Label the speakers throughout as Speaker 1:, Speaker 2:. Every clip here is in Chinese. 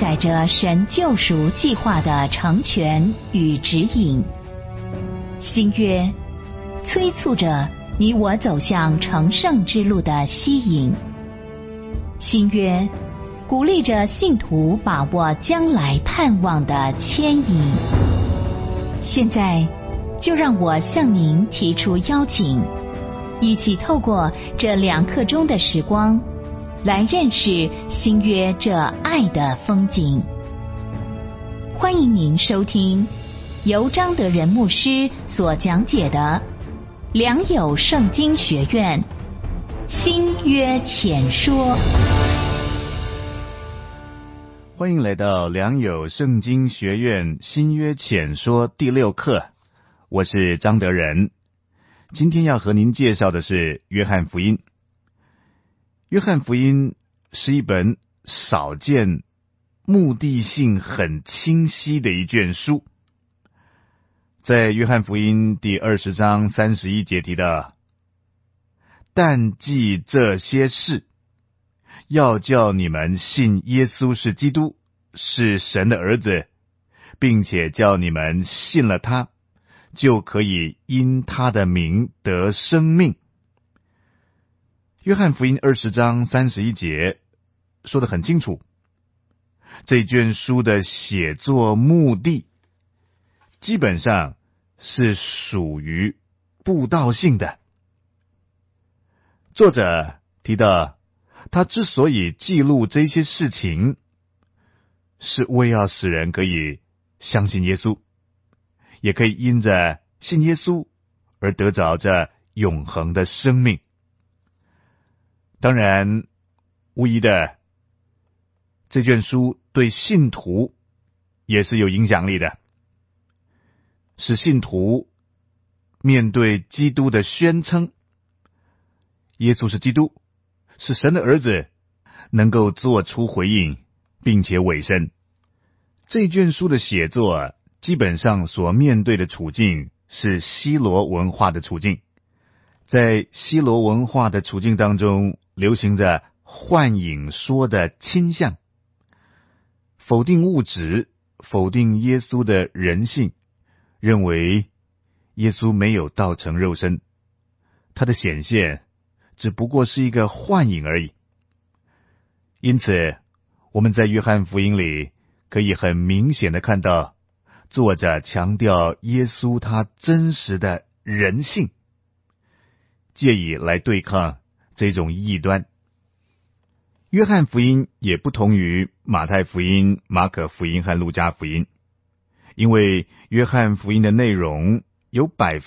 Speaker 1: 载着神救赎计划的成全与指引。新约催促着你我走向成圣之路的吸引。新约鼓励着信徒把握将来盼望的牵引。现在就让我向您提出邀请，一起透过这2刻钟的时光，来认识新约这爱的风景。欢迎您收听由张德仁牧师所讲解的良友圣经学院新约浅说。
Speaker 2: 欢迎来到良友圣经学院新约浅说第6课，我是张德仁。今天要和您介绍的是约翰福音。约翰福音是一本少见、目的性很清晰的一卷书。在约翰福音第20章31节提到，但记这些事，要叫你们信耶稣是基督，是神的儿子，并且叫你们信了他，就可以因他的名得生命。约翰福音20章31节说得很清楚，这卷书的写作目的基本上是属于布道性的。作者提到，他之所以记录这些事情，是为要使人可以相信耶稣，也可以因着信耶稣而得着这永恒的生命。当然，无疑的，这卷书对信徒也是有影响力的，使信徒面对基督的宣称，耶稣是基督，是神的儿子，能够做出回应，并且委身。这卷书的写作基本上所面对的处境是希罗文化的处境。在希罗文化的处境当中，流行着幻影说的倾向，否定物质，否定耶稣的人性，认为耶稣没有道成肉身，他的显现只不过是一个幻影而已。因此，我们在约翰福音里可以很明显的看到，作者强调耶稣他真实的人性，借以来对抗这种异端。约翰福音也不同于马太福音、马可福音和路加福音，因为约翰福音的内容有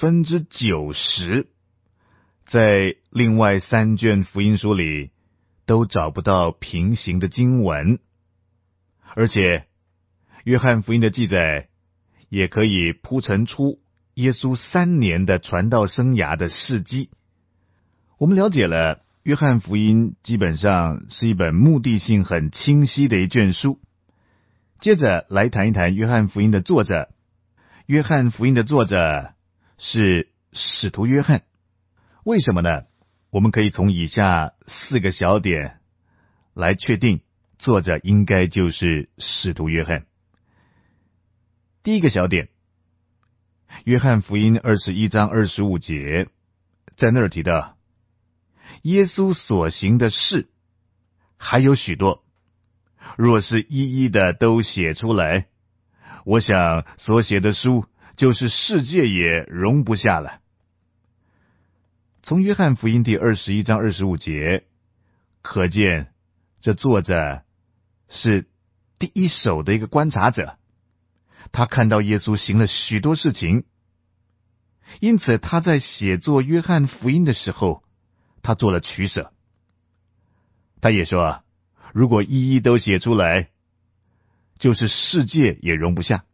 Speaker 2: 90% 在另外3卷福音书里都找不到平行的经文，而且约翰福音的记载也可以铺陈出耶稣3年的传道生涯的事迹。我们了解了约翰福音基本上是一本目的性很清晰的一卷书。接着来谈一谈约翰福音的作者。约翰福音的作者是使徒约翰。为什么呢？我们可以从以下4个小点来确定作者应该就是使徒约翰。第一个小点，约翰福音21章25节，在那儿提到耶稣所行的事还有许多，若是一一的都写出来，我想所写的书就是世界也容不下了。从约翰福音第21章25节可见，这作者是第一手的一个观察者，他看到耶稣行了许多事情，因此他在写作约翰福音的时候，他做了取舍。他也说，如果一一都写出来，就是世界也容不下。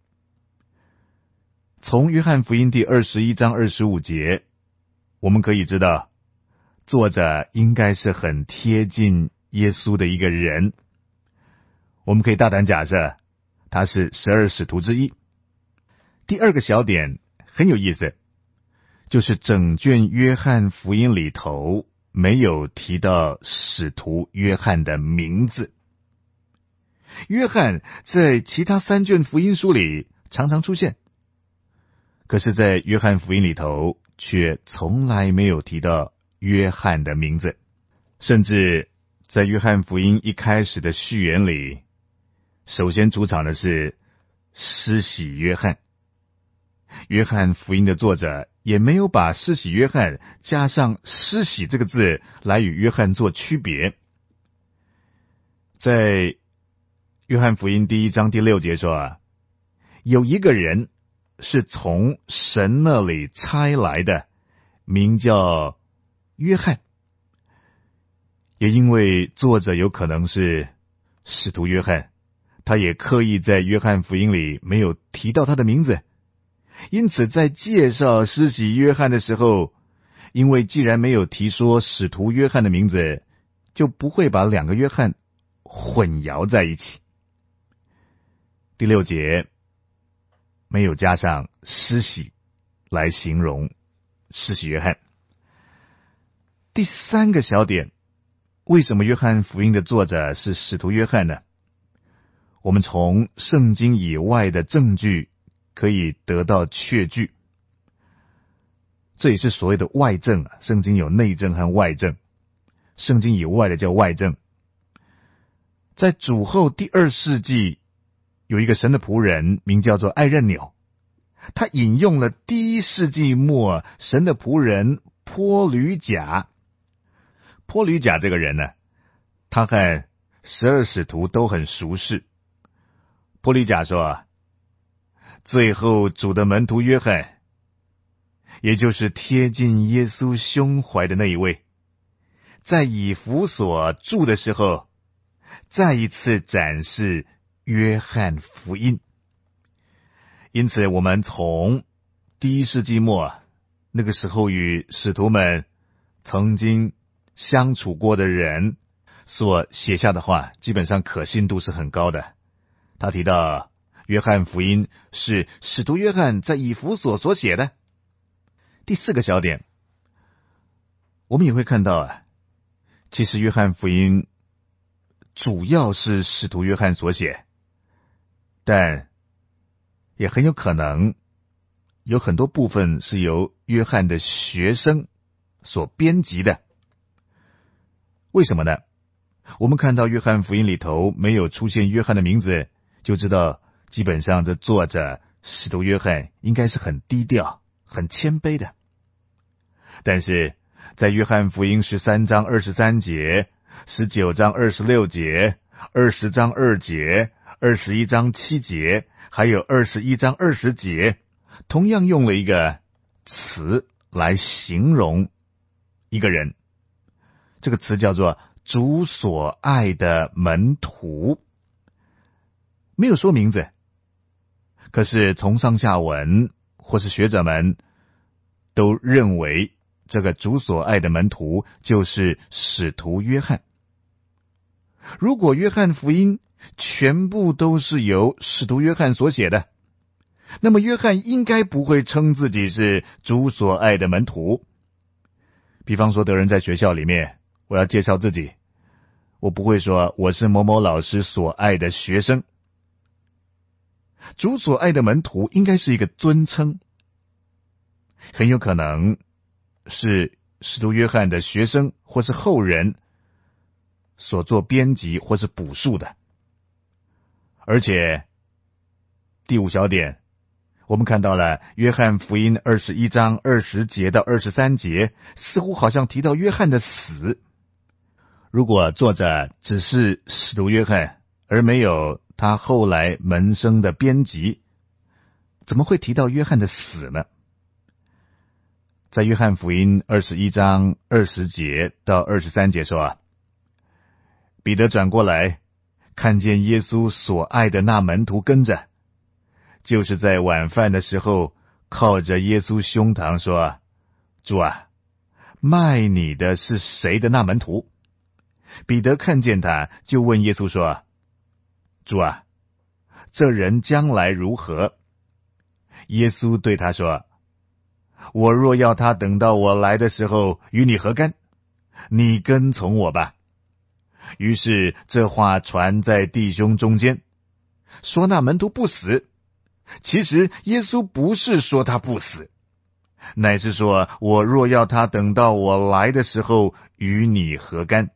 Speaker 2: 从约翰福音第21章25节，我们可以知道，作者应该是很贴近耶稣的一个人。我们可以大胆假设，他是12使徒之一。第二个小点很有意思，就是整卷约翰福音里头没有提到使徒约翰的名字。 约翰在其他3卷福音书里常常出现，可是在约翰福音里头却从来没有提到约翰的名字。甚至在约翰福音一开始的序言里，首先出场的是施洗约翰。约翰福音的作者也没有把施洗约翰加上施洗这个字来与约翰做区别。在约翰福音第1章第6节说，有一个人是从神那里差来的，名叫约翰。也因为作者有可能是使徒约翰，他也刻意在约翰福音里没有提到他的名字，因此在介绍施洗约翰的时候，因为既然没有提说使徒约翰的名字，就不会把2个约翰混淆在一起。第6节没有加上施洗来形容施洗约翰。第3个小点，为什么约翰福音的作者是使徒约翰呢？我们从圣经以外的证据可以得到确据，这也是所谓的外证啊。圣经有内证和外证，圣经以外的叫外证。在主后第2世纪，有一个神的仆人名叫做艾任纽，他引用了第1世纪末神的仆人坡吕贾。坡吕贾这个人呢，他和12使徒都很熟识。坡吕贾说，最后主的门徒约翰，也就是贴近耶稣胸怀的那一位，在以弗所住的时候，再一次展示约翰福音。因此我们从第1世纪末那个时候与使徒们曾经相处过的人所写下的话，基本上可信度是很高的。他提到约翰福音是使徒约翰在以弗所所写的。第4个小点，我们也会看到其实约翰福音主要是使徒约翰所写，但也很有可能有很多部分是由约翰的学生所编辑的。为什么呢？我们看到约翰福音里头没有出现约翰的名字，就知道基本上这作者使徒约翰应该是很低调很谦卑的。但是在约翰福音13章23节、19章26节、20章2节、21章7节，还有21章20节，同样用了一个词来形容一个人。这个词叫做主所爱的门徒，没有说名字，可是从上下文或是学者们都认为这个主所爱的门徒就是使徒约翰。如果约翰福音全部都是由使徒约翰所写的，那么约翰应该不会称自己是主所爱的门徒。比方说，有人在学校里面，我要介绍自己，我不会说我是某某老师所爱的学生。主所爱的门徒应该是一个尊称，很有可能是使徒约翰的学生或是后人所做编辑或是补述的。而且第5小点，我们看到了约翰福音21章20节到23节，似乎好像提到约翰的死。如果作者只是使徒约翰，而没有他后来门生的编辑，怎么会提到约翰的死呢？在约翰福音21章20节到23节说，彼得转过来，看见耶稣所爱的那门徒跟着，就是在晚饭的时候靠着耶稣胸膛说，主啊，卖你的是谁的那门徒？彼得看见他，就问耶稣说，主啊，这人将来如何？耶稣对他说，我若要他等到我来的时候与你何干？你跟从我吧。 于是这话传在弟兄中间，说那门徒不死。其实耶稣不是说他不死，乃是说我若要他等到我来的时候与你何干。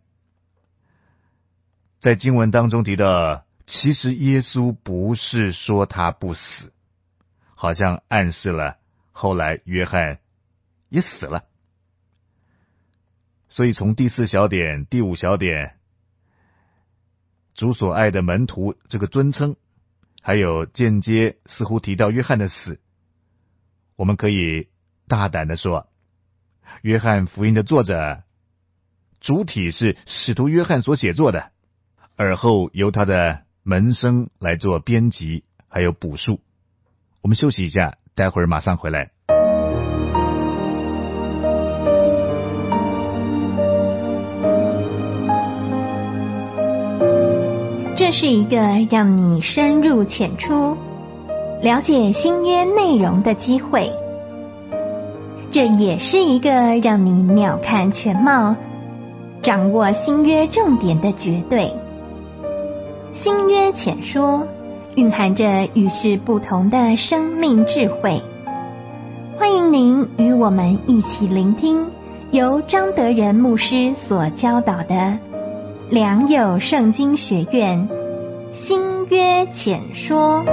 Speaker 2: 在经文当中提到，其实耶稣不是说他不死，好像暗示了后来约翰也死了。所以从第4小点、第5小点，主所爱的门徒这个尊称，还有间接似乎提到约翰的死，我们可以大胆的说，约翰福音的作者主体是使徒约翰所写作的，而后由他的门生来做编辑还有补述。我们休息一下，待会儿马上回来。
Speaker 1: 这是一个让你深入浅出了解新约内容的机会，这也是一个让你鸟瞰全貌，掌握新约重点的绝对。新约浅说蕴含着与世不同的生命智慧，欢迎您与我们一起聆听由张德仁牧师所教导的良友圣经学院新约浅说。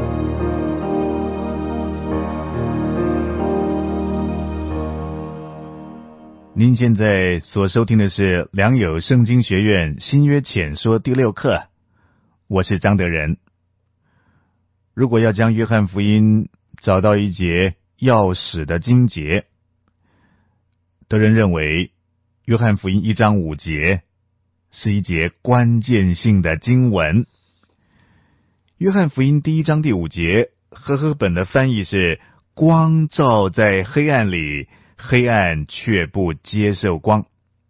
Speaker 2: 您现在所收听的是良友圣经学院新约浅说第6课，我是张德仁。如果要将约翰福音找到一节要使的经节，德仁认为约翰福音1章5节是一节关键性的经文。约翰福音第1章第5节，和合本的翻译是光照在黑暗里，黑暗却不接受光。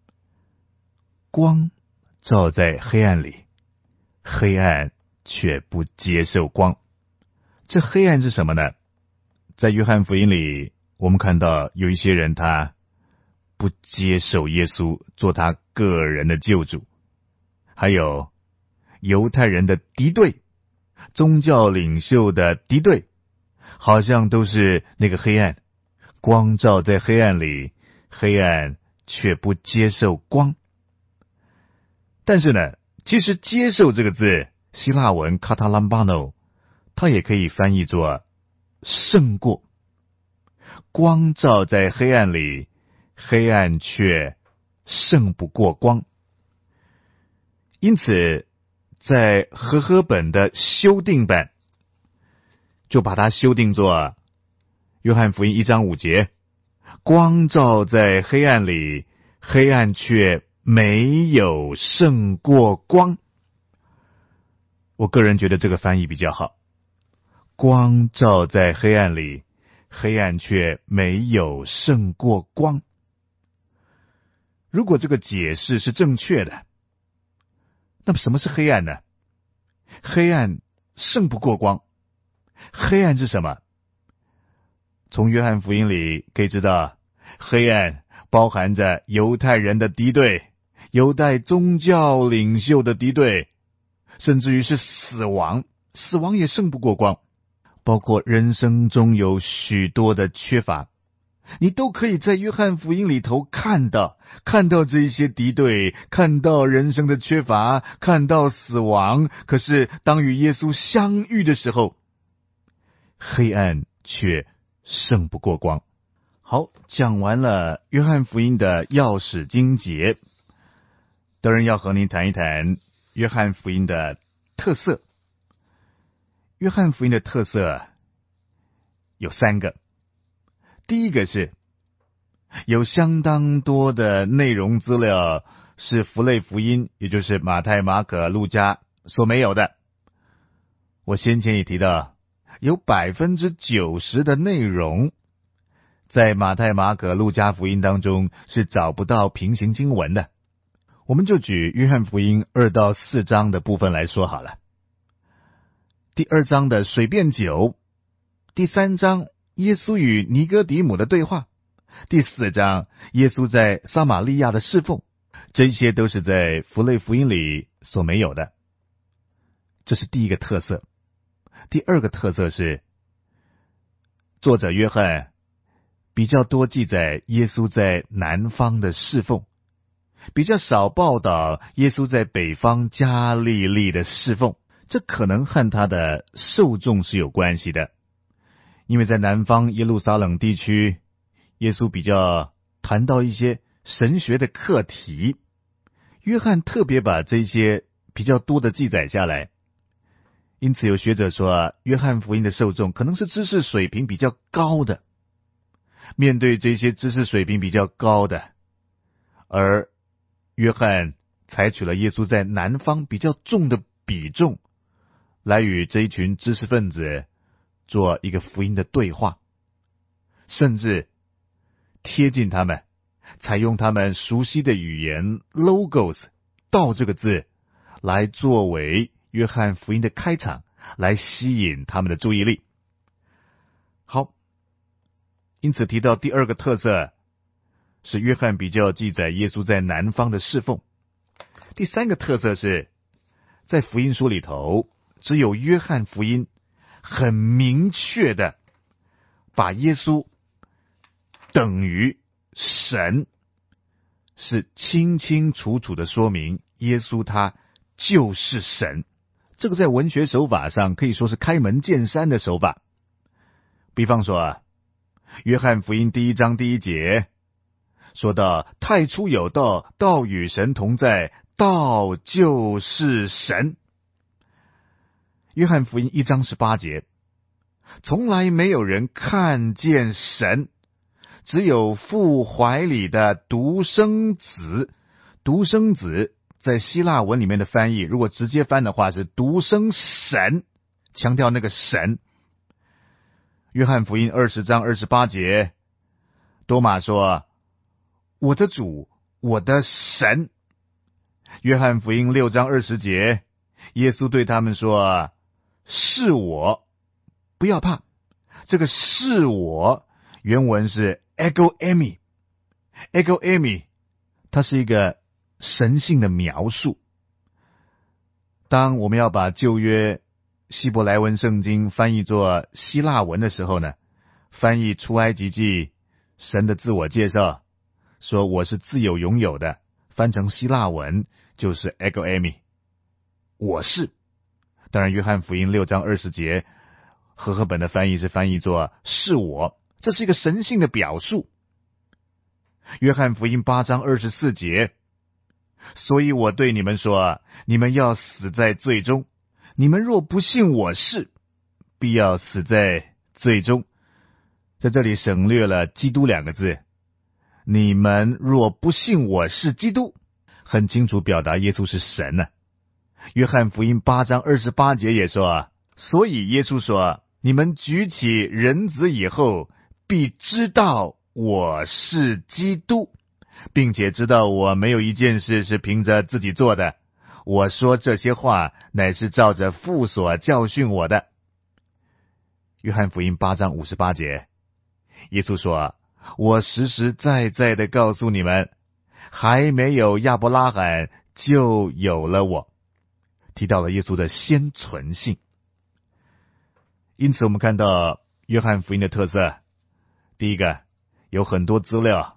Speaker 2: 光照在黑暗里，黑暗却不接受光。这黑暗是什么呢？在约翰福音里，我们看到有一些人他不接受耶稣做他个人的救主，还有犹太人的敌对，宗教领袖的敌对，好像都是那个黑暗，光照在黑暗里，黑暗却不接受光。但是呢，其实接受这个字，希腊文 katalambano， 它也可以翻译作胜过。光照在黑暗里，黑暗却胜不过光。因此在和合本的修订版就把它修订作约翰福音1章5节，光照在黑暗里，黑暗却没有胜过光。我个人觉得这个翻译比较好，光照在黑暗里，黑暗却没有胜过光。如果这个解释是正确的，那么什么是黑暗呢？黑暗胜不过光。黑暗是什么？从约翰福音里可以知道，黑暗包含着犹太人的敌对，犹太宗教领袖的敌对，甚至于是死亡，死亡也胜不过光。包括人生中有许多的缺乏，你都可以在约翰福音里头看到这一些敌对，看到人生的缺乏，看到死亡。可是当与耶稣相遇的时候，黑暗却胜不过光。好，讲完了约翰福音的要使经节，德仁要和您谈一谈约翰福音的特色。约翰福音的特色有3个。第一个是有相当多的内容资料是符类福音，也就是马太、马可、路加所没有的。我先前也提到，有 90% 的内容在马太、马可、路加福音当中是找不到平行经文的。我们就举约翰福音2到4章的部分来说好了。第2章的水变酒，第3章耶稣与尼哥底母的对话，第4章耶稣在撒玛利亚的侍奉， 这些都是在符类福音里所没有的。这是第一个特色。第二个特色是，作者约翰比较多记载耶稣在南方的侍奉，比较少报道耶稣在北方加利利的侍奉。这可能和他的受众是有关系的，因为在南方耶路撒冷地区，耶稣比较谈到一些神学的课题，约翰特别把这些比较多的记载下来。因此有学者说，约翰福音的受众可能是知识水平比较高的。面对这些知识水平比较高的，而约翰采取了耶稣在南方比较重的比重，来与这一群知识分子做一个福音的对话，甚至贴近他们，采用他们熟悉的语言 logos 道这个字来作为约翰福音的开场，来吸引他们的注意力。好，因此提到第二个特色是约翰比较记载耶稣在南方的侍奉。第三个特色是，在福音书里头，只有约翰福音很明确的把耶稣等于神，是清清楚楚的说明耶稣他就是神。这个在文学手法上可以说是开门见山的手法。比方说，约翰福音1章1节说到，太初有道，道与神同在，道就是神。约翰福音1章18节，从来没有人看见神，只有父怀里的独生子。独生子在希腊文里面的翻译，如果直接翻的话是独生神，强调那个神。约翰福音20章28节，多马说，我的主，我的神。约翰福音6章20节，耶稣对他们说，是我，不要怕。这个是我原文是 ego eimi， ego eimi 它是一个神性的描述。当我们要把旧约希伯来文圣经翻译作希腊文的时候呢，翻译出埃及记神的自我介绍，说我是自有永有的，翻成希腊文就是 ego eimi， 我是。当然约翰福音6章20节和合本的翻译是翻译作是我，这是一个神性的表述。约翰福音8章24节，所以我对你们说，你们要死在罪中，你们若不信我是，必要死在罪中。在这里省略了基督2个字，你们若不信我是基督，很清楚表达耶稣是神呢。约翰福音8章28节也说，所以耶稣说，你们举起人子以后，必知道我是基督，并且知道我没有一件事是凭着自己做的，我说这些话乃是照着父所教训我的。约翰福音8章58节，耶稣说，我实实在在的告诉你们，还没有亚伯拉罕就有了我。提到了耶稣的先存性。因此我们看到约翰福音的特色，第一个，有很多资料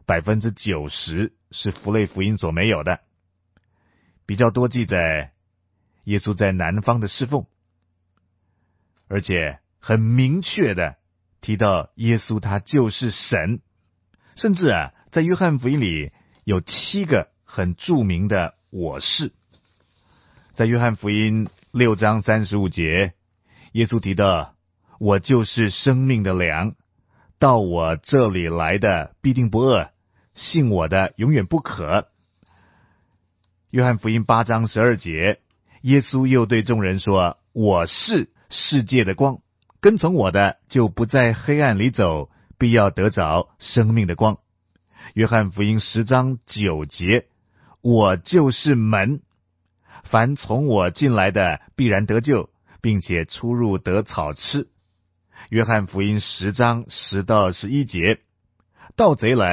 Speaker 2: 90% 是符类福音所没有的，比较多记载耶稣在南方的侍奉，而且很明确的提到耶稣他就是神。甚至在约翰福音里有7个很著名的我是。在约翰福音6章35节，耶稣提到，我就是生命的粮，到我这里来的必定不饿，信我的永远不渴。约翰福音8章12节，耶稣又对众人说，我是世界的光，跟从我的就不在黑暗里走，必要得着生命的光。约翰福音10章9节，我就是门，凡从我进来的必然得救，并且出入得草吃。约翰福音10章10到11节，盗贼来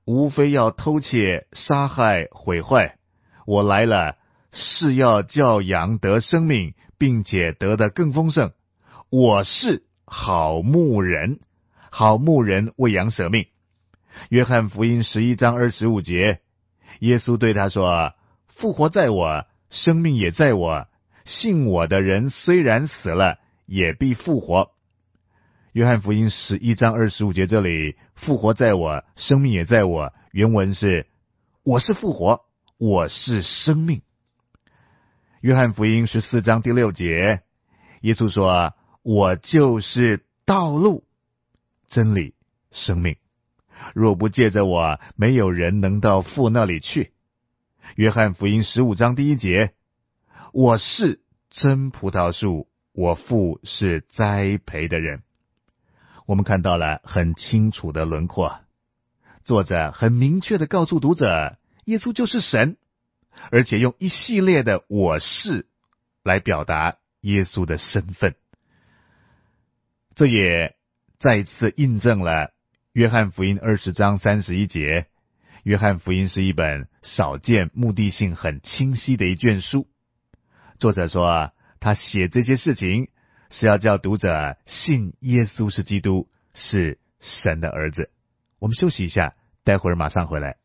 Speaker 2: 无非要偷窃、杀害、毁坏。我来了，是要叫羊得生命，并且得的更丰盛。我是好牧人，好牧人为羊舍命。约翰福音11章25节，耶稣对他说：复活在我，生命也在我，信我的人虽然死了，也必复活。约翰福音11章25节这里，复活在我，生命也在我，原文是我是复活，我是生命。约翰福音14章第6节，耶稣说：我就是道路、真理、生命，若不借着我，没有人能到父那里去。约翰福音15章第1节，我是真葡萄树，我父是栽培的人。我们看到了很清楚的轮廓，作者很明确地告诉读者，耶稣就是神，而且用一系列的我是来表达耶稣的身份。这也再次印证了约翰福音20章31节。约翰福音是一本少见、目的性很清晰的一卷书。作者说，他写这些事情是要叫读者信耶稣是基督，是神的儿子。我们休息一下，待会儿马上回来。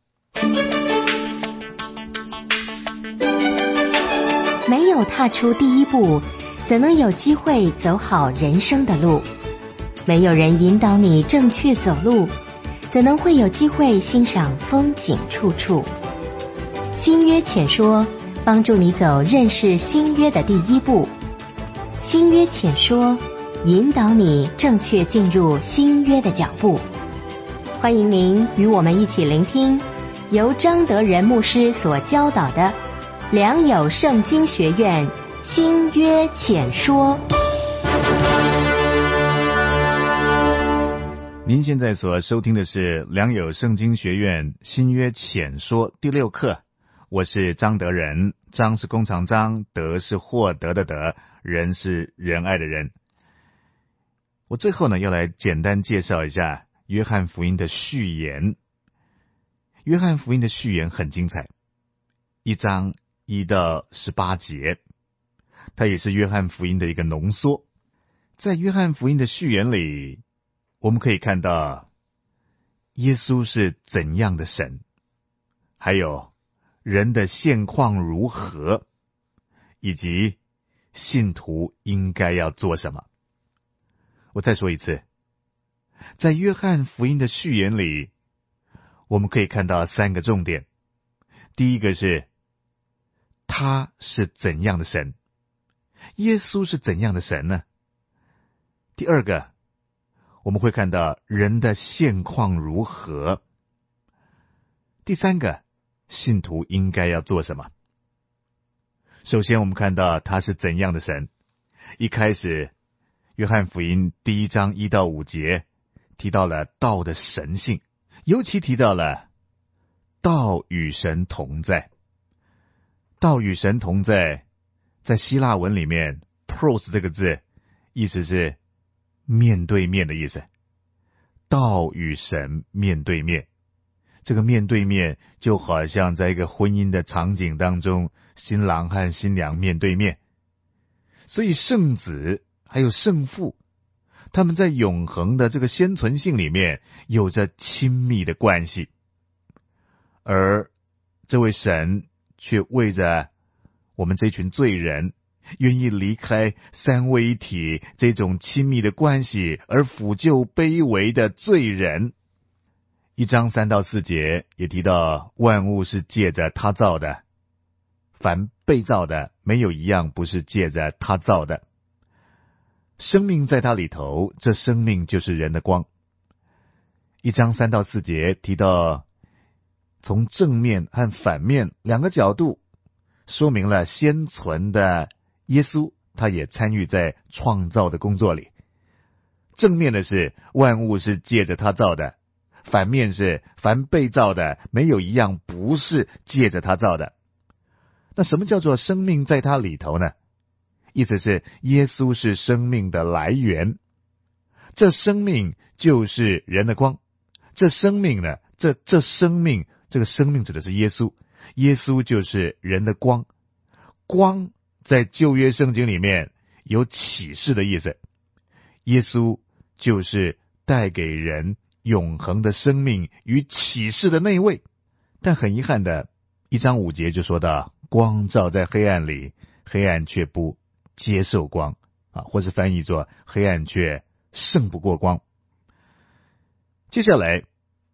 Speaker 1: 没有踏出第一步，怎能有机会走好人生的路？没有人引导你正确走路，怎能会有机会欣赏风景处处？新约浅说，帮助你走认识新约的第一步。新约浅说，引导你正确进入新约的脚步。欢迎您与我们一起聆听由张德仁牧师所教导的良友圣经学院新约浅说。
Speaker 2: 您现在所收听的是良友圣经学院新约浅说第6课，我是张德仁，张是弓长张，德是获得的德，仁是仁爱的仁。我最后呢，要来简单介绍一下约翰福音的序言。约翰福音的序言很精彩，1章1到18节，它也是约翰福音的一个浓缩。在约翰福音的序言里，我们可以看到耶稣是怎样的神，还有人的现况如何，以及信徒应该要做什么。我再说一次，在约翰福音的序言里，我们可以看到3个重点。第一个是他是怎样的神，耶稣是怎样的神呢？第二个，我们会看到人的现况如何。第三个，信徒应该要做什么。首先我们看到他是怎样的神。一开始约翰福音第1章1到5节提到了道的神性，尤其提到了道与神同在。道与神同在，在希腊文里面 pros 这个字意思是面对面的意思。道与神面对面，这个面对面就好像在一个婚姻的场景当中，新郎和新娘面对面。所以圣子还有圣父，他们在永恒的这个先存性里面有着亲密的关系，而这位神却为着我们这群罪人愿意离开三位一体这种亲密的关系，而抚救卑微的罪人。1章3到4节也提到，万物是借着他造的，凡被造的没有一样不是借着他造的。生命在他里头，这生命就是人的光。1章3到4节提到，从正面和反面2个角度说明了先存的耶稣，他也参与在创造的工作里。正面的是万物是借着他造的，反面是凡被造的没有一样不是借着他造的。那什么叫做生命在他里头呢？意思是耶稣是生命的来源，这生命就是人的光，这生命呢这生命，这个生命指的是耶稣，耶稣就是人的光。光在旧约圣经里面有启示的意思，耶稣就是带给人永恒的生命与启示的那位。但很遗憾的1章5节就说到，光照在黑暗里，黑暗却不接受光或是翻译作黑暗却胜不过光。接下来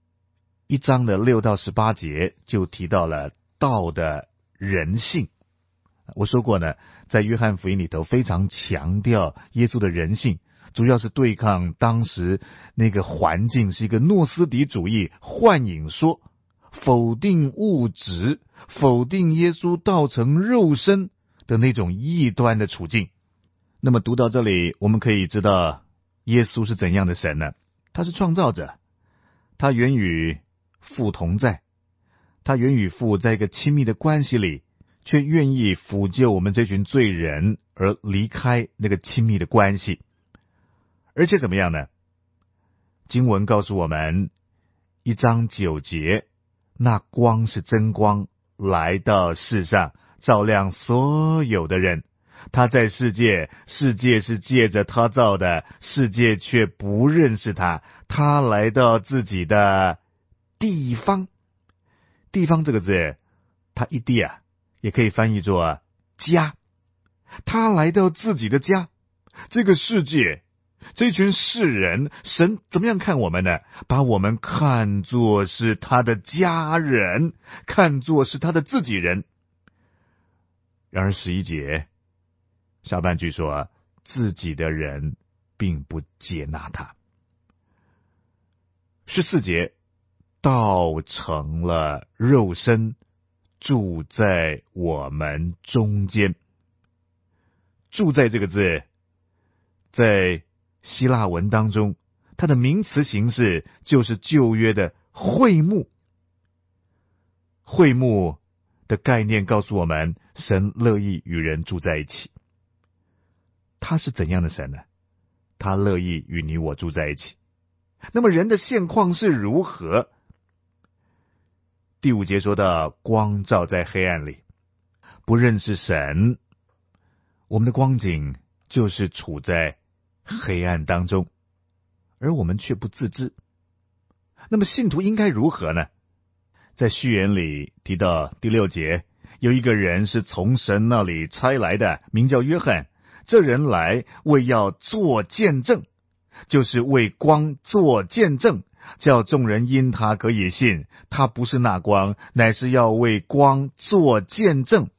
Speaker 2: 1章的6到18节就提到了道的人性。我说过呢，在约翰福音里头非常强调耶稣的人性，主要是对抗当时那个环境，是一个诺斯底主义幻影说，否定物质，否定耶稣道成肉身的那种异端的处境。那么读到这里，我们可以知道耶稣是怎样的神呢？他是创造者，他原与父同在，他原与父在一个亲密的关系里，却愿意抚救我们这群罪人而离开那个亲密的关系。而且怎么样呢？经文告诉我们1章9节，那光是真光，来到世上，照亮所有的人。他在世界，世界是借着他造的，世界却不认识他。他来到自己的地方，地方这个字，他一地也可以翻译作家。他来到自己的家，这个世界，这群世人，神怎么样看我们呢？把我们看作是他的家人，看作是他的自己人。然而11节下半句说，自己的人并不接纳他。14节，道成了肉身，住在我们中间。住在这个字，在希腊文当中，它的名词形式就是旧约的会幕。会幕的概念告诉我们，神乐意与人住在一起。他是怎样的神呢？他乐意与你我住在一起。那么人的现况是如何？第5节说到，光照在黑暗里，不认识神，我们的光景就是处在黑暗当中，而我们却不自知。那么信徒应该如何呢？在序言里提到第6节，有一个人是从神那里差来的，名叫约翰。这人来为要做见证，就是为光做见证，叫众人因他可以信。他不是那光，乃是要为光做见证。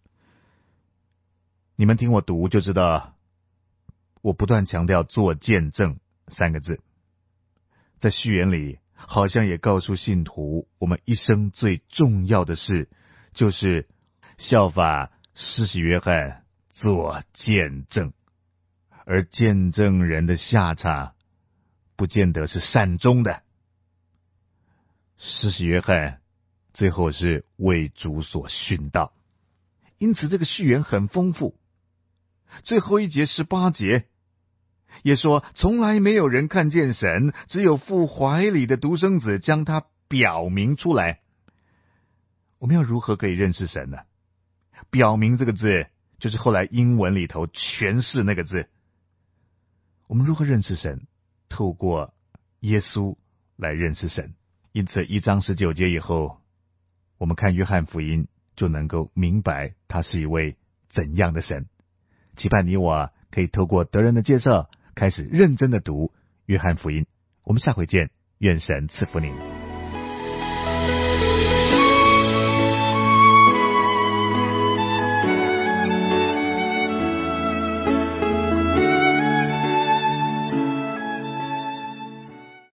Speaker 2: 你们听我读就知道，我不断强调做见证3个字。在序言里好像也告诉信徒，我们一生最重要的事就是效法施洗约翰做见证。而见证人的下场不见得是善终的。施洗约翰最后是为主所殉道。因此这个序言很丰富。最后一节18节也说，从来没有人看见神，只有父怀里的独生子将他表明出来。我们要如何可以认识神呢？表明这个字就是后来英文里头诠释那个字。我们如何认识神？透过耶稣来认识神。因此1章19节以后，我们看约翰福音就能够明白他是一位怎样的神。期盼你我可以透过德人的介绍，开始认真的读约翰福音。我们下回见，愿神赐福您。